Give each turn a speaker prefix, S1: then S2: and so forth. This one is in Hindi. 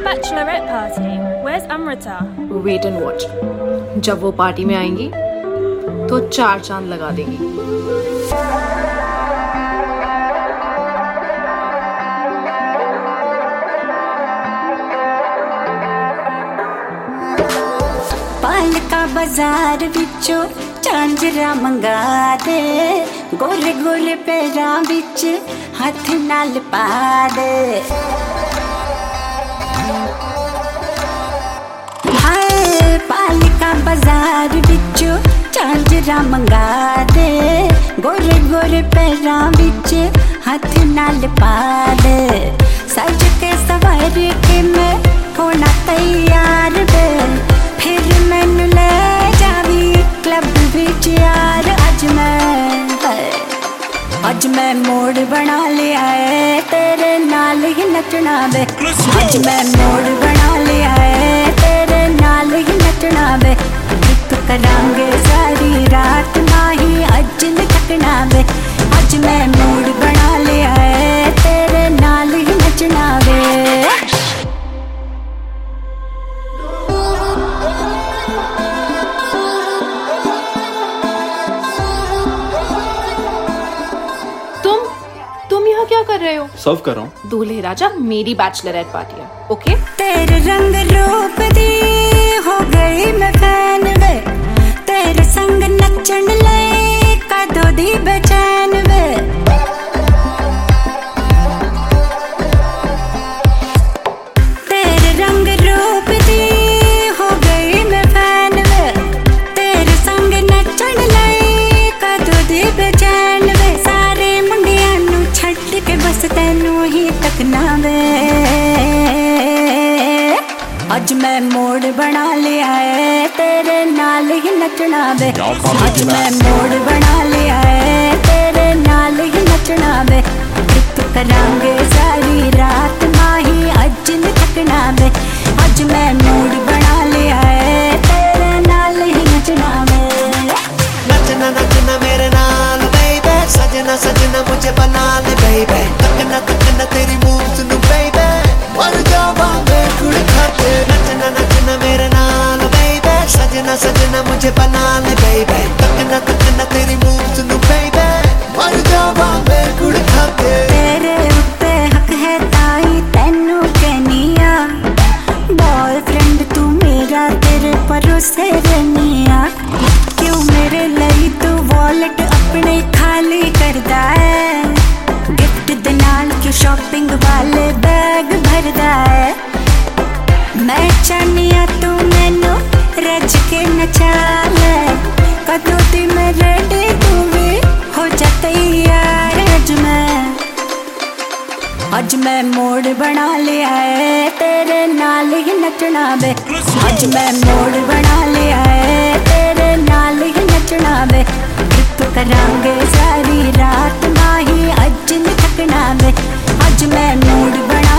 S1: bachelorette party. Where's Amrita?
S2: Wait and watch, जब वो पार्टी में आएंगी तो 4 चांद लगा देंगी।
S3: पालका बाजार विचों झांजरा मंगा दे, गोरे गोरे पैरां विच हाथ नाल पा दे। हाय पालका बाजार विचों झांजरा मंगा दे, गोरे गोरे पैरां विच हाथ नाल पा दे। सज के सवार के मैं होना तैयार वे, फिर मैनू ले जावी क्लब विच यार। अज मैं मोड़ बना लिया है, तेरे नाल ही नचना वे। अज मैं मोड़ बना लिया है, तेरे नाल ही नचना वे। एक करांगे सारी रात माही अज नहीं थकना वे। अज मैं मोड़ बना लिया है, तेरे नाल ही नचना वे।
S2: तुम यहाँ क्या कर रहे हो?
S4: सर्व कर रहा हूँ।
S2: दूल्हे राजा, मेरी बैचलरेट पार्टी है, ओके?
S3: तेरे रंग रूप दी हो गई मैं फैन वे, तेरे संग नचन ले कदों दी बेचैन वे। तेरे रंग रूप दी हो गई मैं फैन वे, तेरे संग नचन ले कदों दी बेचैन वे। सारे मुंडियां नू छड्ड के बस तैनू ही तकना वे। अज मैं मोड़ बना लिया है, तेरे नाल ही नचना वे। अज मैं मोड़ बना लिया है, तेरे नाल ही नचना वे। एक करांगे सारी रात माही अज नहीं थकना वे। अज मैं मोड़ बना लिया है, तेरे नाल ही नचना वे।
S5: नचना नचना मेरे नाल बेबे, सजना सजना मुझे बना ले बेबे। तकना तकना तेरी मूव्स नु बेबे, मर जावा मैं गुड़ खाते। नचना नचना मेरे नाल बेबे, सजना सजना मुझे बना ले बेबे। तकना तकना तेरी मूव्स नु बेबे, मर जावा मैं गुड़ खाते।
S3: तेरे उत्ते हक है ताई तैनू कहनिया, बॉयफ्रेंड तू मेरा तेरे भरोसे रहनिया। क्यों मेरे लिए तू वॉलेट अपने खाली करदा है, गिफ्ट दे नाल क्यों शॉपिंग वाले बैग भरदा है। मैं चाहनिया तू मैनू रज के नचा ले, कदों दी मैं रेडी तू भी हो जा तैयार। अज मैं मोड़ बना लिया है, तेरे नाल ही नचना वे। अज मैं मोड़ बना लिया है, तेरे नाल ही नचना वे। ट्रिप करांगे सारी रात माही अज नहीं थकना वे। अज मैं मोड़ बना